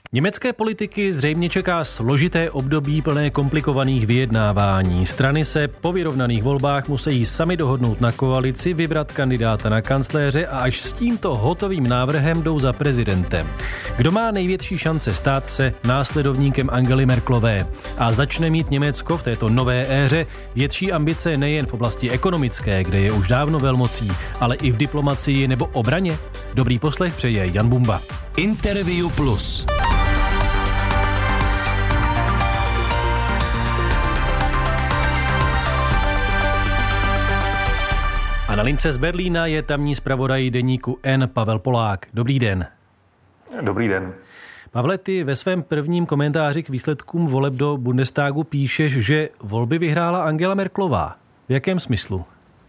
Německé politiky zřejmě čeká složité období plné komplikovaných vyjednávání. Strany se po vyrovnaných volbách musí sami dohodnout na koalici, vybrat kandidáta na kancléře a až s tímto hotovým návrhem jdou za prezidentem. Kdo má největší šance stát se následovníkem Angely Merkelové a začne mít Německo v této nové éře větší ambice nejen v oblasti ekonomické, kde je už dávno velmocí, ale i v diplomacii nebo obraně? Dobrý poslech přeje Jan Bumba. Interview Plus. A na lince z Berlína je tamní zpravodaj deníku N Pavel Polák. Dobrý den. Dobrý den. Pavle, ty ve svém prvním komentáři k výsledkům voleb do Bundestagu píšeš, že volby vyhrála Angela Merkelová. V jakém smyslu?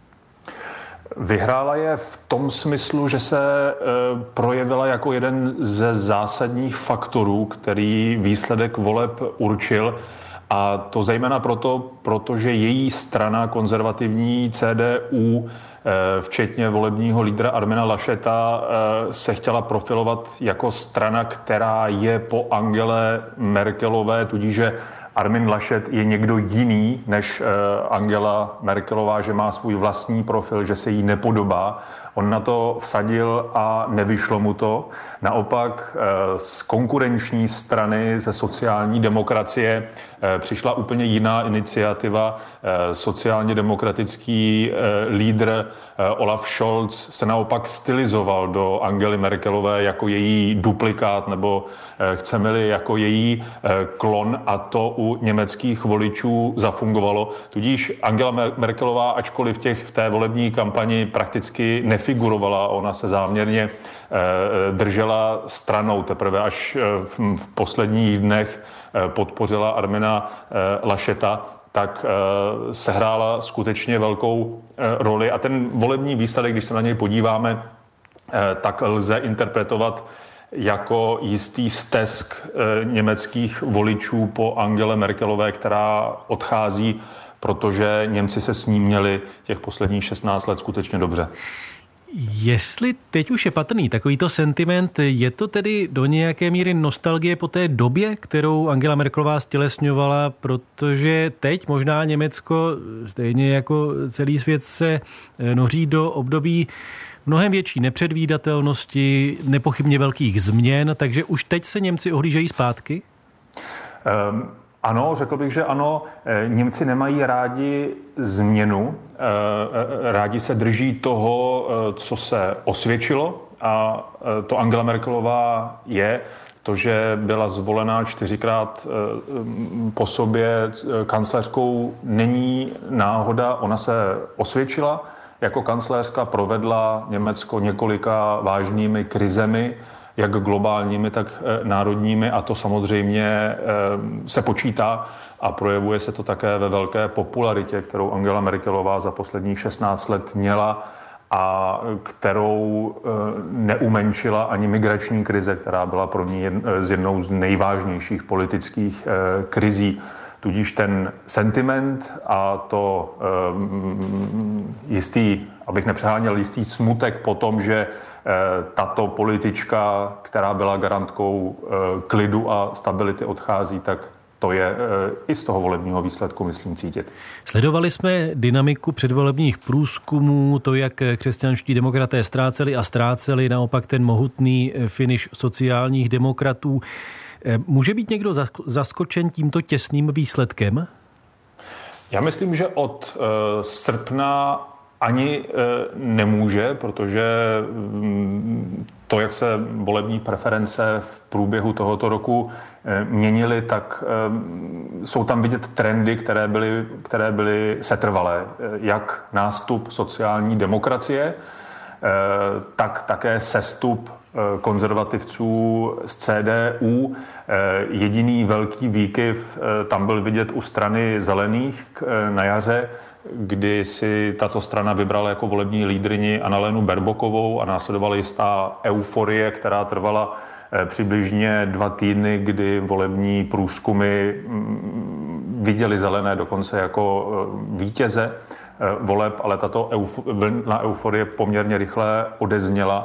Vyhrála je v tom smyslu, že se projevila jako jeden ze zásadních faktorů, který výsledek voleb určil. A to zejména proto, protože její strana konzervativní CDU, včetně volebního lídra Armina Lascheta, se chtěla profilovat jako strana, která je po Angele Merkelové, tudíž že Armin Laschet je někdo jiný než Angela Merkelová, že má svůj vlastní profil, že se jí nepodobá. On na to vsadil a nevyšlo mu to. Naopak z konkurenční strany, ze sociální demokracie, přišla úplně jiná iniciativa. Sociálně demokratický lídr Olaf Scholz se naopak stylizoval do Angely Merkelové jako její duplikát, nebo chceme-li jako její klon, a to u německých voličů zafungovalo. Tudíž Angela Merkelová, ačkoliv v té volební kampani prakticky nefigurovala, ona se záměrně držela stranou. Teprve až v posledních dnech podpořila Armina Lascheta, tak sehrála skutečně velkou roli. A ten volební výsledek, když se na něj podíváme, tak lze interpretovat jako jistý stesk německých voličů po Angele Merkelové, která odchází, protože Němci se s ní měli těch posledních 16 let skutečně dobře. Jestli teď už je patrný takovýto sentiment, je to tedy do nějaké míry nostalgie po té době, kterou Angela Merkelová stělesňovala, protože teď možná Německo, stejně jako celý svět, se noří do období mnohem větší nepředvídatelnosti, nepochybně velkých změn, takže už teď se Němci ohlížejí zpátky? Ano, řekl bych, že ano. Němci nemají rádi změnu, rádi se drží toho, co se osvědčilo, a to Angela Merkelová je. To, že byla zvolená 4krát po sobě kancléřkou, není náhoda, ona se osvědčila. Jako kancléřka provedla Německo několika vážnými krizemi, jak globálními, tak národními, a to samozřejmě se počítá a projevuje se to také ve velké popularitě, kterou Angela Merkelová za posledních 16 let měla a kterou neumenšila ani migrační krize, která byla pro ní jednou z nejvážnějších politických krizí. Tudíž ten sentiment a to jistý, abych nepřeháněl, jistý smutek po tom, že tato politička, která byla garantkou klidu a stability, odchází, tak to je i z toho volebního výsledku, myslím, cítit. Sledovali jsme dynamiku předvolebních průzkumů, to, jak křesťanští demokraté ztráceli, naopak ten mohutný finiš sociálních demokratů. Může být někdo zaskočen tímto těsným výsledkem? Já myslím, že od srpna ani nemůže, protože to, jak se volební preference v průběhu tohoto roku měnily, tak jsou tam vidět trendy, které byly setrvalé. Jak nástup sociální demokracie, tak také sestup konzervativců z CDU. Jediný velký výkyv tam byl vidět u strany zelených na jaře, kdy si tato strana vybrala jako volební lídryni Annalenu Baerbockovou a následovala jistá euforie, která trvala přibližně 2 týdny, kdy volební průzkumy viděli zelené dokonce jako vítěze voleb, ale tato vlna euforie poměrně rychle odezněla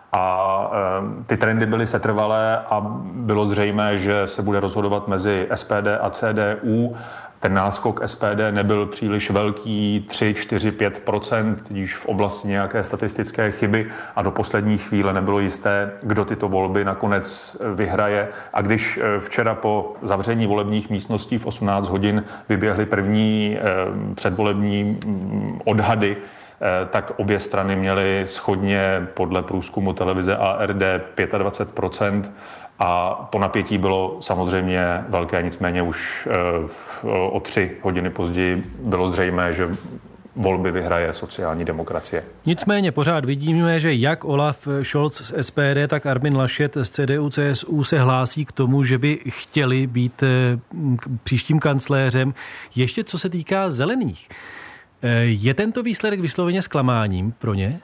A ty trendy byly setrvalé a bylo zřejmé, že se bude rozhodovat mezi SPD a CDU. Ten náskok SPD nebyl příliš velký, 3, 4, 5%, když v oblasti nějaké statistické chyby a do poslední chvíle nebylo jisté, kdo tyto volby nakonec vyhraje. A když včera po zavření volebních místností v 18 hodin vyběhly první předvolební odhady, tak obě strany měly shodně podle průzkumu televize ARD 25%. A to napětí bylo samozřejmě velké, nicméně už o 3 hodiny později bylo zřejmé, že volby vyhraje sociální demokracie. Nicméně pořád vidíme, že jak Olaf Scholz z SPD, tak Armin Laschet z CDU-CSU se hlásí k tomu, že by chtěli být příštím kancléřem. Ještě co se týká zelených. Je tento výsledek vysloveně zklamáním pro ně?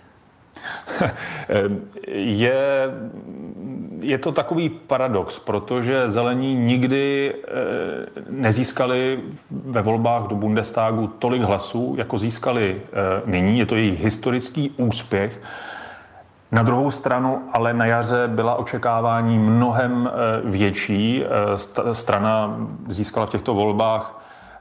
Je to takový paradox, protože zelení nikdy nezískali ve volbách do Bundestagu tolik hlasů, jako získali nyní. Je to jejich historický úspěch. Na druhou stranu ale na jaře byla očekávání mnohem větší. Strana získala v těchto volbách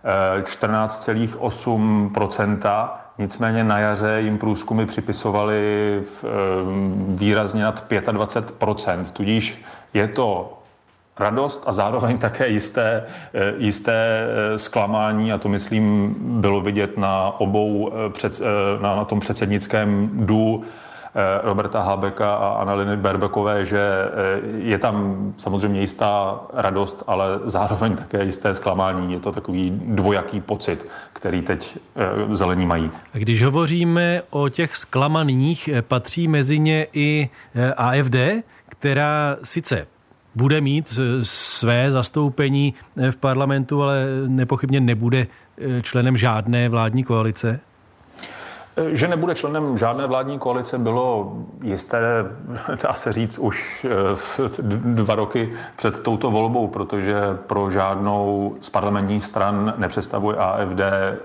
14,8%. Nicméně na jaře jim průzkumy připisovaly výrazně nad 25%. Tudíž je to radost a zároveň také jisté zklamání, a to myslím bylo vidět na na tom předsednickém duu Roberta Habecka a Annaleny Baerbockové, že je tam samozřejmě jistá radost, ale zároveň také jisté zklamání. Je to takový dvojaký pocit, který teď zelení mají. A když hovoříme o těch zklamaných, patří mezi ně i AfD, která sice bude mít své zastoupení v parlamentu, ale nepochybně nebude členem žádné vládní koalice? Že nebude členem žádné vládní koalice, bylo jisté, dá se říct, už 2 roky před touto volbou, protože pro žádnou z parlamentních stran nepředstavuje AfD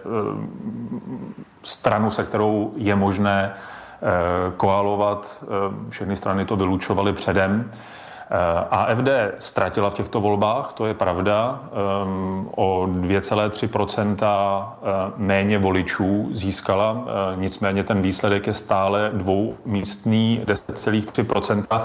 stranu, se kterou je možné koalovat. Všechny strany to vylučovaly předem. AfD ztratila v těchto volbách, to je pravda, o 2,3% méně voličů získala, nicméně ten výsledek je stále dvoumístný 10,3%,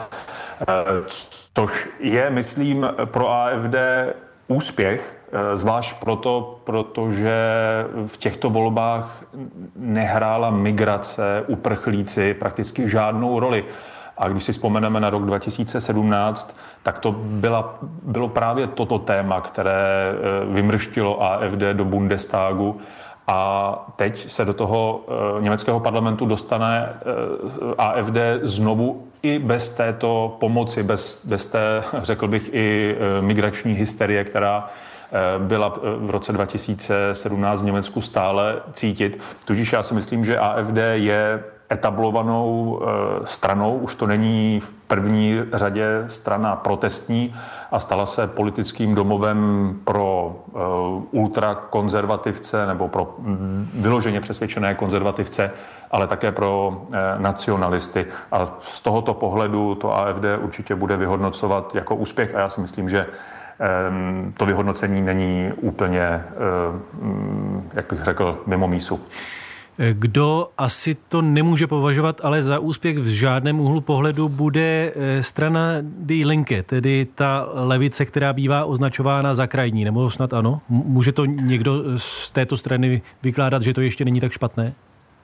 což je, myslím, pro AfD úspěch, zvlášť proto, protože v těchto volbách nehrála migrace, uprchlíci prakticky žádnou roli. A když si vzpomeneme na rok 2017, tak to bylo právě toto téma, které vymrštilo AfD do Bundestagu. A teď se do toho německého parlamentu dostane AfD znovu i bez této pomoci, bez té, řekl bych, i migrační hysterie, která byla v roce 2017 v Německu stále cítit. Tudíž já si myslím, že AfD je etablovanou stranou, už to není v první řadě strana protestní a stala se politickým domovem pro ultrakonzervativce nebo pro vyloženě přesvědčené konzervativce, ale také pro nacionalisty. A z tohoto pohledu to AfD určitě bude vyhodnocovat jako úspěch a já si myslím, že to vyhodnocení není úplně, jak bych řekl, mimo mísu. Kdo asi to nemůže považovat ale za úspěch v žádném úhlu pohledu, bude strana Die Linke, tedy ta levice, která bývá označována za krajní, nebo snad ano? Může to někdo z této strany vykládat, že to ještě není tak špatné?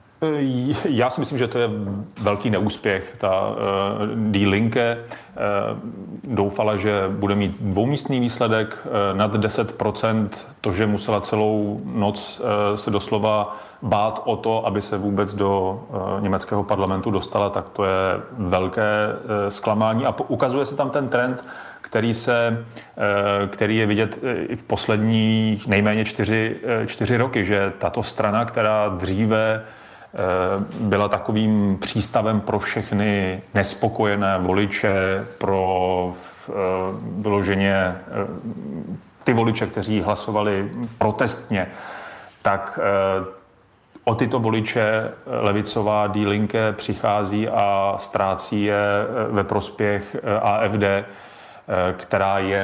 Já si myslím, že to je velký neúspěch. Ta Die Linke doufala, že bude mít dvoumístný výsledek nad 10%. To, že musela celou noc se doslova bát o to, aby se vůbec do německého parlamentu dostala, tak to je velké zklamání. A ukazuje se tam ten trend, který je vidět i v posledních nejméně 4 roky, že tato strana, která dříve byla takovým přístavem pro všechny nespokojené voliče, pro vyloženě ty voliče, kteří hlasovali protestně, tak o tyto voliče levicová Die Linke přichází a ztrácí je ve prospěch AfD, která je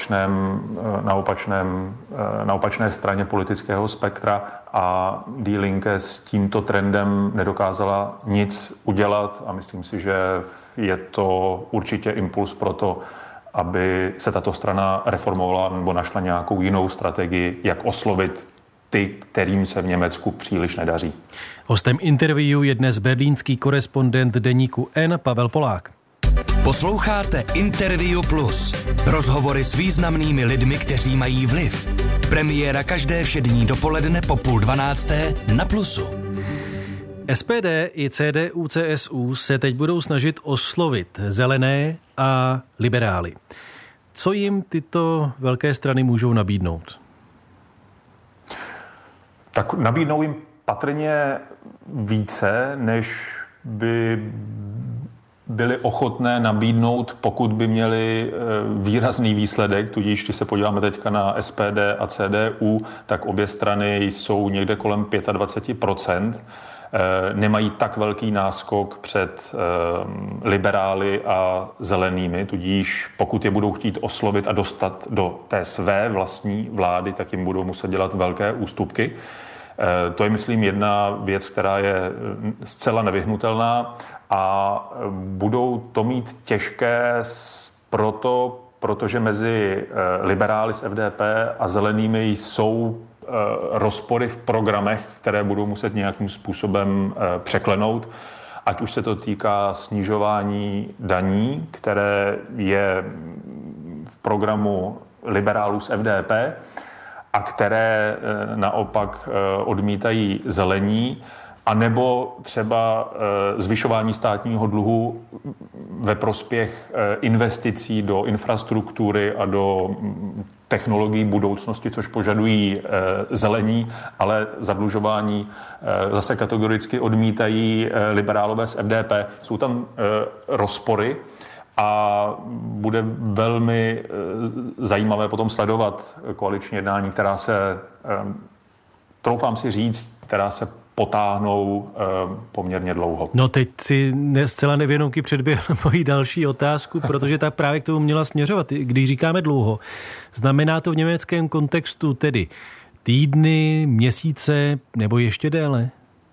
na opačné straně politického spektra, a Die Linke s tímto trendem nedokázala nic udělat a myslím si, že je to určitě impuls pro to, aby se tato strana reformovala nebo našla nějakou jinou strategii, jak oslovit ty, kterým se v Německu příliš nedaří. Hostem interview je dnes berlínský korespondent deníku N Pavel Polák. Posloucháte Interview Plus. Rozhovory s významnými lidmi, kteří mají vliv. Premiéra každé všední dopoledne po 11:30 na Plusu. SPD i CDU-CSU se teď budou snažit oslovit zelené a liberály. Co jim tyto velké strany můžou nabídnout? Tak nabídnou jim patrně více, než by byli ochotné nabídnout, pokud by měli výrazný výsledek, tudíž když se podíváme teďka na SPD a CDU, tak obě strany jsou někde kolem 25%. Nemají tak velký náskok před liberály a zelenými, tudíž pokud je budou chtít oslovit a dostat do té své vlastní vlády, tak jim budou muset dělat velké ústupky. To je, myslím, jedna věc, která je zcela nevyhnutelná a budou to mít těžké protože mezi liberály z FDP a zelenými jsou rozpory v programech, které budou muset nějakým způsobem překlenout. Ať už se to týká snižování daní, které je v programu liberálů z FDP a které naopak odmítají zelení, anebo třeba zvyšování státního dluhu ve prospěch investicí do infrastruktury a do technologií budoucnosti, což požadují zelení, ale zadlužování zase kategoricky odmítají liberálové z FDP. Jsou tam rozpory a bude velmi zajímavé potom sledovat koaliční jednání, která se, troufám si říct, která se potáhnou poměrně dlouho. No teď si zcela nevědomky předběhl moji další otázku, protože ta právě k tomu měla směřovat. Když říkáme dlouho, znamená to v německém kontextu tedy týdny, měsíce nebo ještě déle?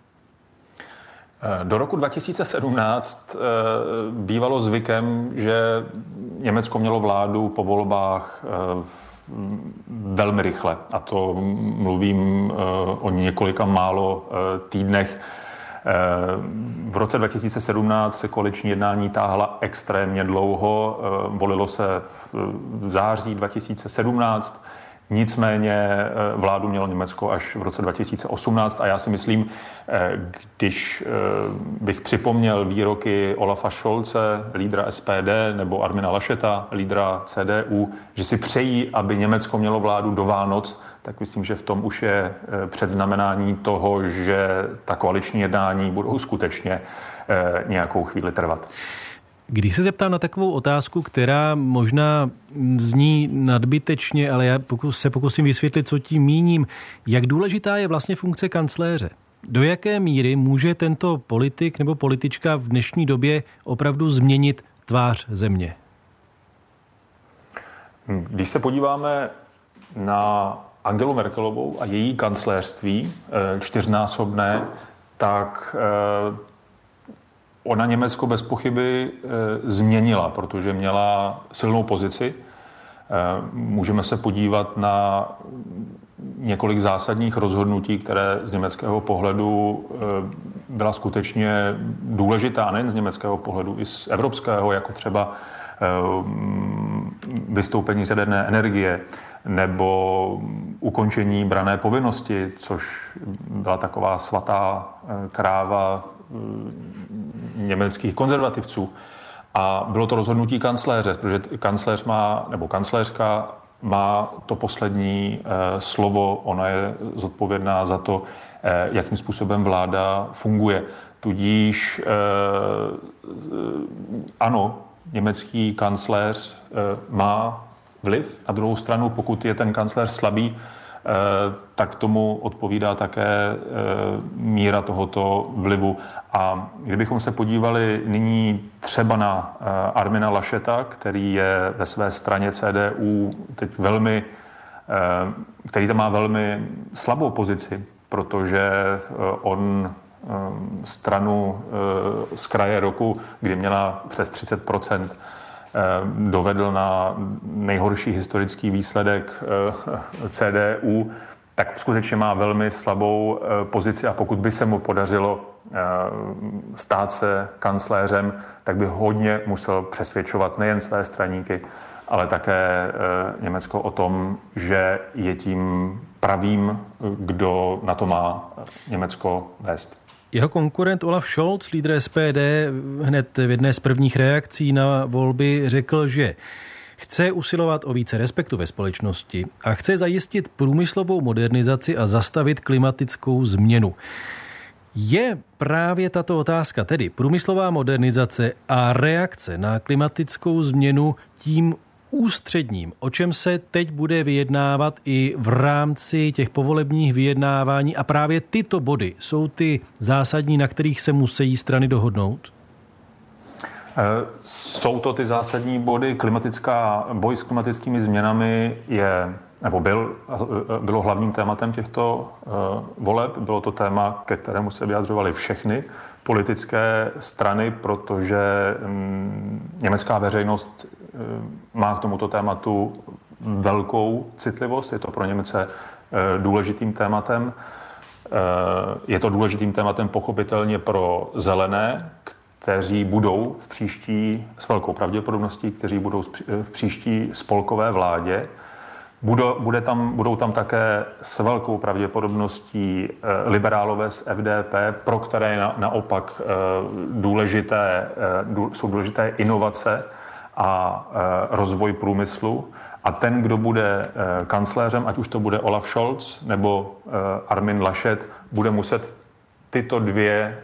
Do roku 2017 bývalo zvykem, že Německo mělo vládu po volbách velmi rychle. A to mluvím o několika málo týdnech. V roce 2017 se koaliční jednání táhla extrémně dlouho. Volilo se v září 2017. Nicméně vládu mělo Německo až v roce 2018 a já si myslím, když bych připomněl výroky Olafa Scholze, lídra SPD, nebo Armina Lascheta, lídra CDU, že si přejí, aby Německo mělo vládu do Vánoc, tak myslím, že v tom už je předznamenání toho, že ta koaliční jednání budou skutečně nějakou chvíli trvat. Když se zeptám na takovou otázku, která možná zní nadbytečně, ale já se pokusím vysvětlit, co tím míním. Jak důležitá je vlastně funkce kancléře? Do jaké míry může tento politik nebo politička v dnešní době opravdu změnit tvář země? Když se podíváme na Angelu Merkelovou a její kancléřství čtyřnásobné, tak ona Německo bez pochyby změnila, protože měla silnou pozici. Můžeme se podívat na několik zásadních rozhodnutí, které z německého pohledu byla skutečně důležitá, a nejen z německého pohledu, i z evropského, jako třeba vystoupení z jaderné energie nebo ukončení branné povinnosti, což byla taková svatá kráva německých konzervativců. A bylo to rozhodnutí kancléře, protože kancléř nebo kancléřka má to poslední slovo, ona je zodpovědná za to, jakým způsobem vláda funguje. Tudíž ano, německý kancléř má vliv. Na druhou stranu, pokud je ten kancléř slabý, tak tomu odpovídá také míra tohoto vlivu. A kdybychom se podívali nyní třeba na Armina Lascheta, který je ve své straně CDU teď který tam má velmi slabou pozici, protože on stranu z kraje roku, kdy měla přes 30%, dovedl na nejhorší historický výsledek CDU, tak skutečně má velmi slabou pozici a pokud by se mu podařilo stát se kancléřem, tak by hodně musel přesvědčovat nejen své straníky, ale také Německo o tom, že je tím pravým, kdo na to má Německo vést. Jeho konkurent Olaf Scholz, lídr SPD, hned v jedné z prvních reakcí na volby řekl, že chce usilovat o více respektu ve společnosti a chce zajistit průmyslovou modernizaci a zastavit klimatickou změnu. Je právě tato otázka, tedy průmyslová modernizace a reakce na klimatickou změnu, tím ústředním, o čem se teď bude vyjednávat i v rámci těch povolebních vyjednávání a právě tyto body jsou ty zásadní, na kterých se musí strany dohodnout? Jsou to ty zásadní body. Boj s klimatickými změnami bylo hlavním tématem těchto voleb. Bylo to téma, ke kterému se vyjadřovaly všechny politické strany, protože německá veřejnost má k tomuto tématu velkou citlivost. Je to pro Němce důležitým tématem. Je to důležitým tématem pochopitelně pro zelené, kteří budou s velkou pravděpodobností, kteří budou v příští spolkové vládě. Budou tam také s velkou pravděpodobností liberálové z FDP, pro které naopak jsou důležité inovace a rozvoj průmyslu. A ten, kdo bude kancléřem, ať už to bude Olaf Scholz nebo Armin Laschet, bude muset tyto dvě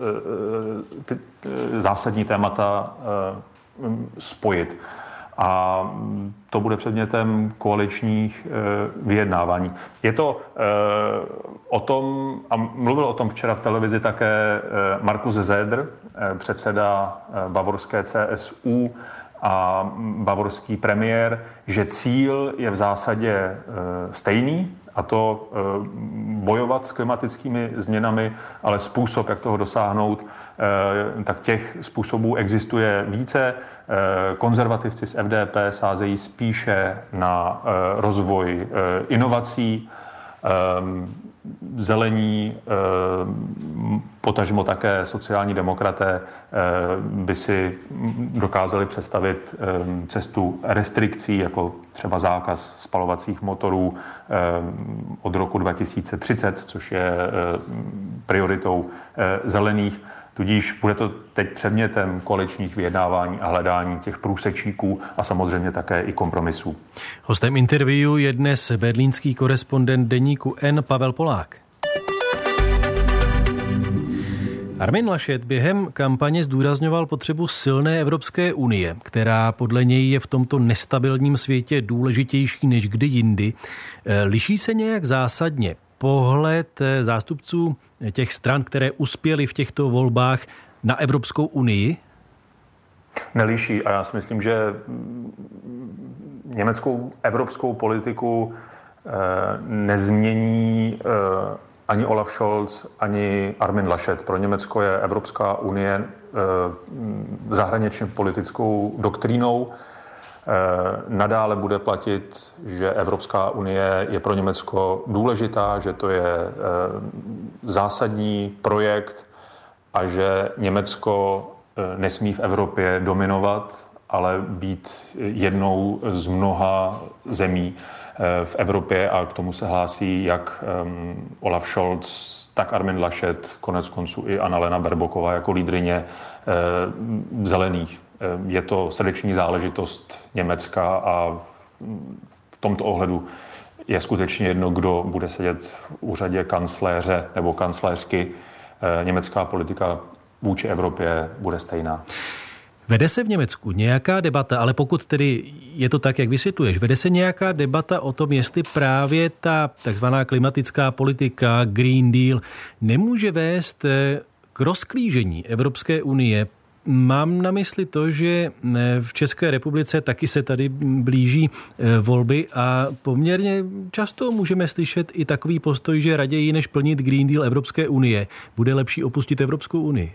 zásadní témata spojit. A to bude předmětem koaličních vyjednávání. Je to o tom, a mluvil o tom včera v televizi také Markus Söder, předseda bavorské CSU a bavorský premiér, že cíl je v zásadě stejný, a to bojovat s klimatickými změnami, ale způsob, jak toho dosáhnout, tak těch způsobů existuje více. Konzervativci z FDP sázejí spíše na rozvoj inovací, zelení, potažmo také sociální demokraté by si dokázali představit cestu restrikcí, jako třeba zákaz spalovacích motorů od roku 2030, což je prioritou zelených. Tudíž bude to teď předmětem koaličních vyjednávání a hledání těch průsečíků a samozřejmě také i kompromisů. Hostem interview je dnes berlínský korespondent deníku N Pavel Polák. Armin Laschet během kampaně zdůrazňoval potřebu silné Evropské unie, která podle něj je v tomto nestabilním světě důležitější než kdy jindy. Liší se nějak zásadně pohled zástupců těch stran, které uspěly v těchto volbách, na Evropskou unii? Nelíší a já si myslím, že německou evropskou politiku nezmění ani Olaf Scholz, ani Armin Laschet. Pro Německo je Evropská unie zahraničně politickou doktrínou. Nadále bude platit, že Evropská unie je pro Německo důležitá, že to je zásadní projekt a že Německo nesmí v Evropě dominovat, ale být jednou z mnoha zemí v Evropě a k tomu se hlásí jak Olaf Scholz, tak Armin Laschet, konec konců i Annalena Baerbocková jako lídryně zelených. Je to srdeční záležitost Německa a v tomto ohledu je skutečně jedno, kdo bude sedět v úřadě kancléře nebo kancléřky. Německá politika vůči Evropě bude stejná. Vede se v Německu nějaká debata, ale pokud tedy je to tak, jak vysvětluješ, vede se nějaká debata o tom, jestli právě ta takzvaná klimatická politika, Green Deal, nemůže vést k rozklížení Evropské unie? Mám na mysli to, že v České republice taky se tady blíží volby a poměrně často můžeme slyšet i takový postoj, že raději než plnit Green Deal Evropské unie, bude lepší opustit Evropskou unii.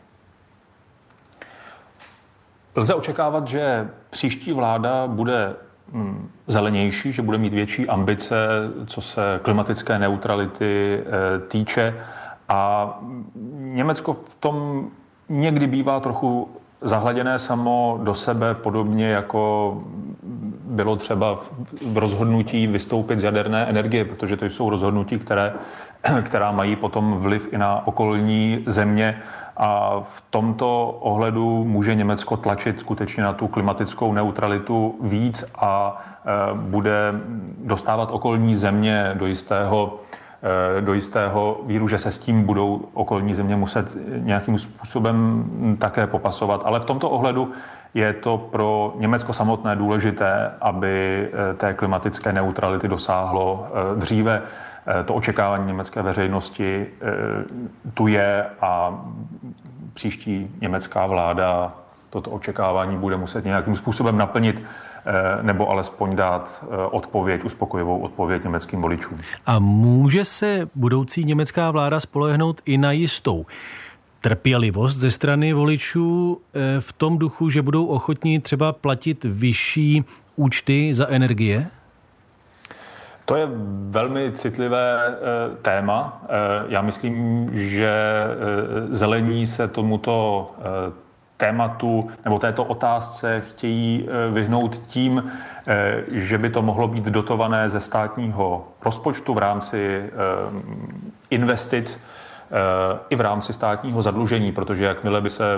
Lze očekávat, že příští vláda bude zelenější, že bude mít větší ambice, co se klimatické neutrality týče. A Německo v tom někdy bývá trochu zahladěné samo do sebe, podobně jako bylo třeba v rozhodnutí vystoupit z jaderné energie, protože to jsou rozhodnutí, která mají potom vliv i na okolní země. A v tomto ohledu může Německo tlačit skutečně na tu klimatickou neutralitu víc a bude dostávat okolní země do jistého víru, že se s tím budou okolní země muset nějakým způsobem také popasovat. Ale v tomto ohledu je to pro Německo samotné důležité, aby té klimatické neutrality dosáhlo dříve. To očekávání německé veřejnosti tu je a příští německá vláda toto očekávání bude muset nějakým způsobem naplnit nebo alespoň dát uspokojivou odpověď německým voličům. A může se budoucí německá vláda spolehnout i na jistou trpělivost ze strany voličů v tom duchu, že budou ochotní třeba platit vyšší účty za energie? To je velmi citlivé téma. Já myslím, že zelení se tomuto tématu nebo této otázce chtějí vyhnout tím, že by to mohlo být dotované ze státního rozpočtu v rámci investic i v rámci státního zadlužení, protože jakmile by se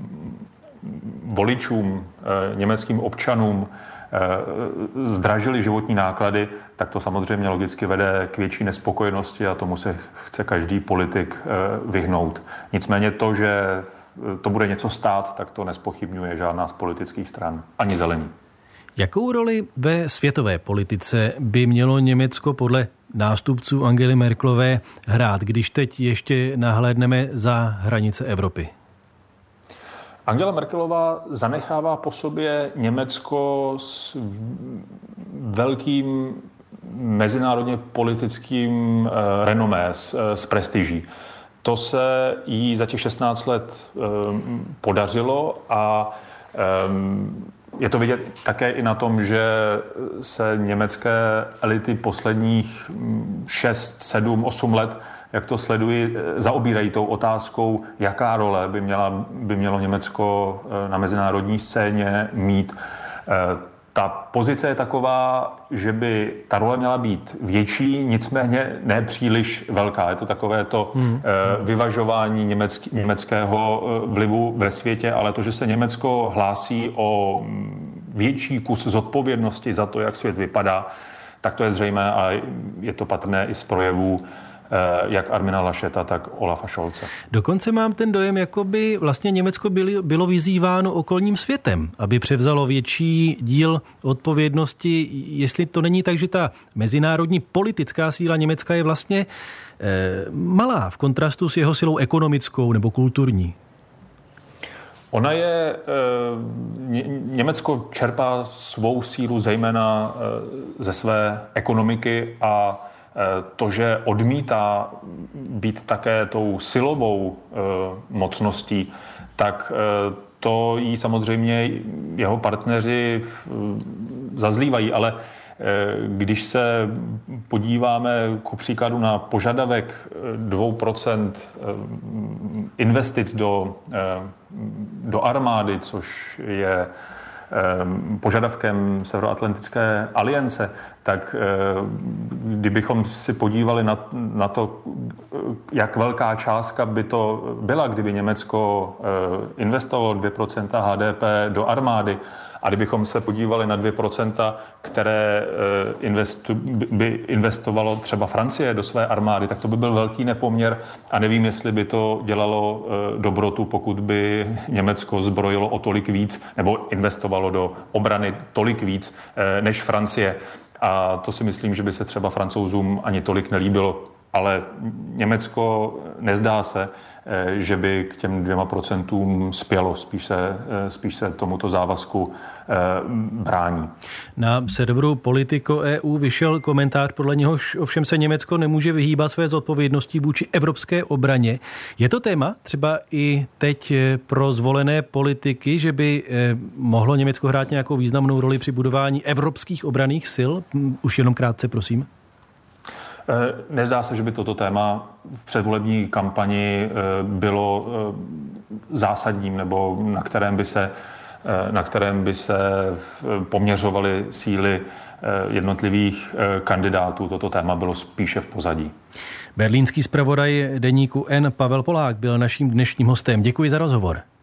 voličům, německým občanům zdražily životní náklady, tak to samozřejmě logicky vede k větší nespokojenosti a tomu se chce každý politik vyhnout. Nicméně to, že to bude něco stát, tak to nespochybňuje žádná z politických stran, ani zelení. Jakou roli ve světové politice by mělo Německo podle nástupců Angely Merkelové hrát, když teď ještě nahlédneme za hranice Evropy? Angela Merkelová zanechává po sobě Německo s velkým mezinárodně politickým renomé, s prestiží. To se jí za těch 16 let podařilo a je to vidět také i na tom, že se německé elity posledních 6, 7, 8 let, jak to sledují, zaobírají tou otázkou, jaká role by mělo Německo na mezinárodní scéně mít. Ta pozice je taková, že by ta role měla být větší, nicméně ne příliš velká. Je to takové to vyvažování německého vlivu ve světě, ale to, že se Německo hlásí o větší kus zodpovědnosti za to, jak svět vypadá, tak to je zřejmé a je to patrné i z projevů jak Armina Lascheta, tak Olafa Scholze. Dokonce mám ten dojem, jako by vlastně Německo bylo vyzýváno okolním světem, aby převzalo větší díl odpovědnosti. Jestli to není tak, že ta mezinárodní politická síla Německa je vlastně malá v kontrastu s jeho silou ekonomickou nebo kulturní. Ona je, Německo čerpá svou sílu zejména ze své ekonomiky a to, že odmítá být také tou silovou mocností, tak to jí samozřejmě jeho partneři zazlívají, ale když se podíváme ku příkladu na požadavek 2% investic do armády, což je požadavkem Severoatlantické aliance, tak kdybychom si podívali na to, jak velká částka by to byla, kdyby Německo investovalo 2% HDP do armády, a kdybychom se podívali na 2%, které by investovalo třeba Francie do své armády, tak to by byl velký nepoměr a nevím, jestli by to dělalo dobrotu, pokud by Německo zbrojilo o tolik víc nebo investovalo do obrany tolik víc než Francie. A to si myslím, že by se třeba Francouzům ani tolik nelíbilo. Ale Německo nezdá se, že by k těm 2% spělo, spíš se tomuto závazku brání. Na serveru Politico EU vyšel komentář, podle něhož ovšem se Německo nemůže vyhýbat své zodpovědnosti vůči evropské obraně. Je to téma třeba i teď pro zvolené politiky, že by mohlo Německo hrát nějakou významnou roli při budování evropských obranných sil? Už jenom krátce, prosím. Nezdá se, že by toto téma v předvolební kampani bylo zásadním nebo na kterém by se poměřovaly síly jednotlivých kandidátů. Toto téma bylo spíše v pozadí. Berlínský zpravodaj deníku N. Pavel Polák byl naším dnešním hostem. Děkuji za rozhovor.